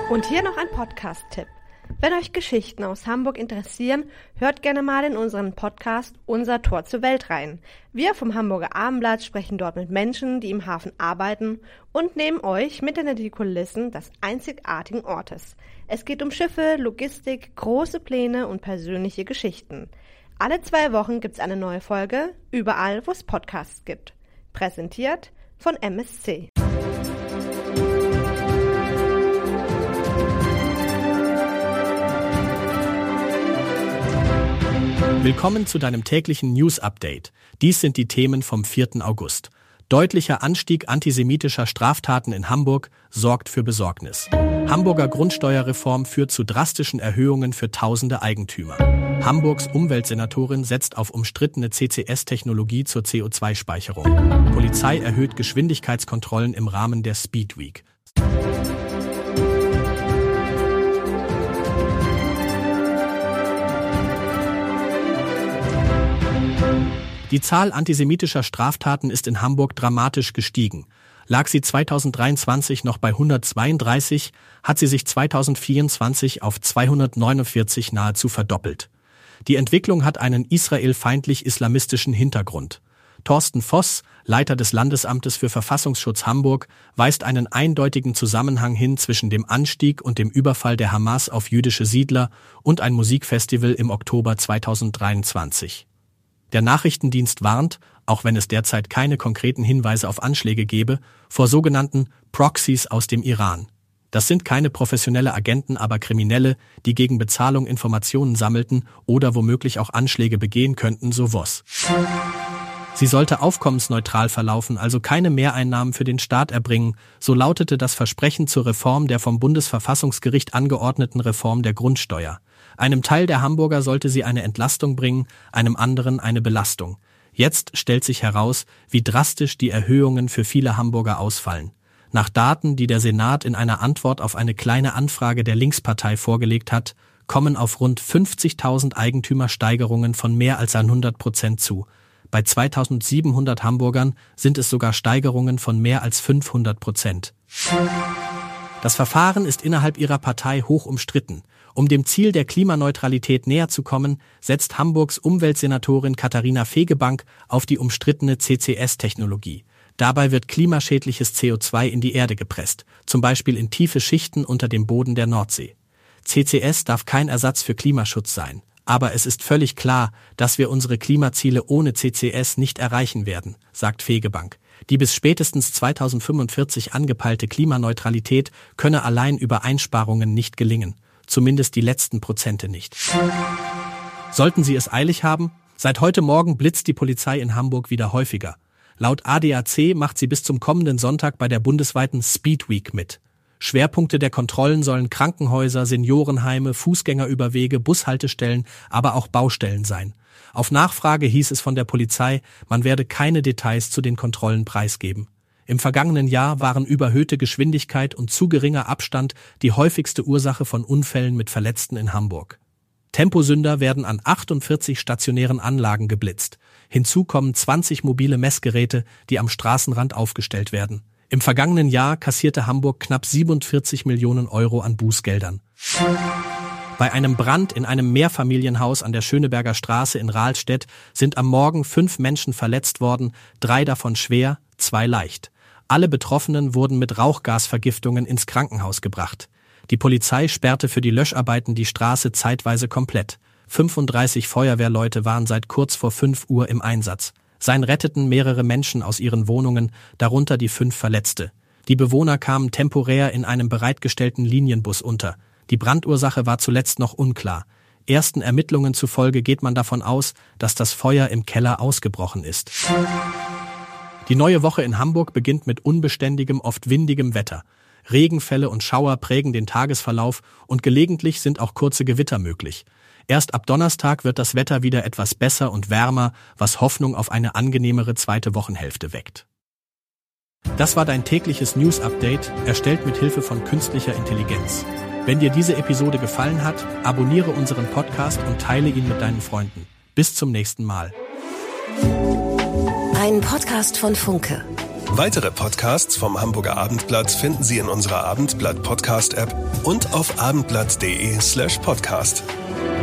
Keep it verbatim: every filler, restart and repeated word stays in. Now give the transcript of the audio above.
Und hier noch ein Podcast-Tipp. Wenn euch Geschichten aus Hamburg interessieren, hört gerne mal in unseren Podcast Unser Tor zur Welt rein. Wir vom Hamburger Abendblatt sprechen dort mit Menschen, die im Hafen arbeiten und nehmen euch mit hinter die Kulissen des einzigartigen Ortes. Es geht um Schiffe, Logistik, große Pläne und persönliche Geschichten. Alle zwei Wochen gibt's eine neue Folge, überall wo es Podcasts gibt. Präsentiert von M S C. Willkommen zu deinem täglichen News-Update. Dies sind die Themen vom vierten August. Deutlicher Anstieg antisemitischer Straftaten in Hamburg sorgt für Besorgnis. Hamburger Grundsteuerreform führt zu drastischen Erhöhungen für tausende Eigentümer. Hamburgs Umweltsenatorin setzt auf umstrittene C C S-Technologie zur C O zwei Speicherung. Polizei erhöht Geschwindigkeitskontrollen im Rahmen der Speed Week. Die Zahl antisemitischer Straftaten ist in Hamburg dramatisch gestiegen. Lag sie zweitausenddreiundzwanzig noch bei hundertzweiunddreißig, hat sie sich zweitausendvierundzwanzig auf zweihundertneunundvierzig nahezu verdoppelt. Die Entwicklung hat einen israelfeindlich-islamistischen Hintergrund. Thorsten Voss, Leiter des Landesamtes für Verfassungsschutz Hamburg, weist einen eindeutigen Zusammenhang hin zwischen dem Anstieg und dem Überfall der Hamas auf jüdische Siedler und ein Musikfestival im Oktober zweitausenddreiundzwanzig. Der Nachrichtendienst warnt, auch wenn es derzeit keine konkreten Hinweise auf Anschläge gebe, vor sogenannten Proxys aus dem Iran. Das sind keine professionelle Agenten, aber Kriminelle, die gegen Bezahlung Informationen sammelten oder womöglich auch Anschläge begehen könnten, so Voss. Sie sollte aufkommensneutral verlaufen, also keine Mehreinnahmen für den Staat erbringen, so lautete das Versprechen zur Reform der vom Bundesverfassungsgericht angeordneten Reform der Grundsteuer. Einem Teil der Hamburger sollte sie eine Entlastung bringen, einem anderen eine Belastung. Jetzt stellt sich heraus, wie drastisch die Erhöhungen für viele Hamburger ausfallen. Nach Daten, die der Senat in einer Antwort auf eine kleine Anfrage der Linkspartei vorgelegt hat, kommen auf rund fünfzigtausend Eigentümer Steigerungen von mehr als hundert Prozent zu. Bei zweitausendsiebenhundert Hamburgern sind es sogar Steigerungen von mehr als fünfhundert Prozent. Das Verfahren ist innerhalb ihrer Partei hoch umstritten. Um dem Ziel der Klimaneutralität näher zu kommen, setzt Hamburgs Umweltsenatorin Katharina Fegebank auf die umstrittene C C S-Technologie. Dabei wird klimaschädliches C O zwei in die Erde gepresst, zum Beispiel in tiefe Schichten unter dem Boden der Nordsee. C C S darf kein Ersatz für Klimaschutz sein. Aber es ist völlig klar, dass wir unsere Klimaziele ohne C C S nicht erreichen werden, sagt Fegebank. Die bis spätestens zweitausendfünfundvierzig angepeilte Klimaneutralität könne allein über Einsparungen nicht gelingen. Zumindest die letzten Prozente nicht. Sollten Sie es eilig haben? Seit heute Morgen blitzt die Polizei in Hamburg wieder häufiger. Laut A D A C macht sie bis zum kommenden Sonntag bei der bundesweiten Speed Week mit. Schwerpunkte der Kontrollen sollen Krankenhäuser, Seniorenheime, Fußgängerüberwege, Bushaltestellen, aber auch Baustellen sein. Auf Nachfrage hieß es von der Polizei, man werde keine Details zu den Kontrollen preisgeben. Im vergangenen Jahr waren überhöhte Geschwindigkeit und zu geringer Abstand die häufigste Ursache von Unfällen mit Verletzten in Hamburg. Temposünder werden an achtundvierzig stationären Anlagen geblitzt. Hinzu kommen zwanzig mobile Messgeräte, die am Straßenrand aufgestellt werden. Im vergangenen Jahr kassierte Hamburg knapp siebenundvierzig Millionen Euro an Bußgeldern. Bei einem Brand in einem Mehrfamilienhaus an der Schöneberger Straße in Rahlstedt sind am Morgen fünf Menschen verletzt worden, drei davon schwer, zwei leicht. Alle Betroffenen wurden mit Rauchgasvergiftungen ins Krankenhaus gebracht. Die Polizei sperrte für die Löscharbeiten die Straße zeitweise komplett. fünfunddreißig Feuerwehrleute waren seit kurz vor fünf Uhr im Einsatz. Seien retteten mehrere Menschen aus ihren Wohnungen, darunter die fünf Verletzte. Die Bewohner kamen temporär in einem bereitgestellten Linienbus unter. Die Brandursache war zuletzt noch unklar. Ersten Ermittlungen zufolge geht man davon aus, dass das Feuer im Keller ausgebrochen ist. Die neue Woche in Hamburg beginnt mit unbeständigem, oft windigem Wetter. Regenfälle und Schauer prägen den Tagesverlauf und gelegentlich sind auch kurze Gewitter möglich. Erst ab Donnerstag wird das Wetter wieder etwas besser und wärmer, was Hoffnung auf eine angenehmere zweite Wochenhälfte weckt. Das war dein tägliches News-Update, erstellt mit Hilfe von künstlicher Intelligenz. Wenn dir diese Episode gefallen hat, abonniere unseren Podcast und teile ihn mit deinen Freunden. Bis zum nächsten Mal. Ein Podcast von Funke. Weitere Podcasts vom Hamburger Abendblatt finden Sie in unserer Abendblatt Podcast App und auf abendblatt punkt de slash podcast.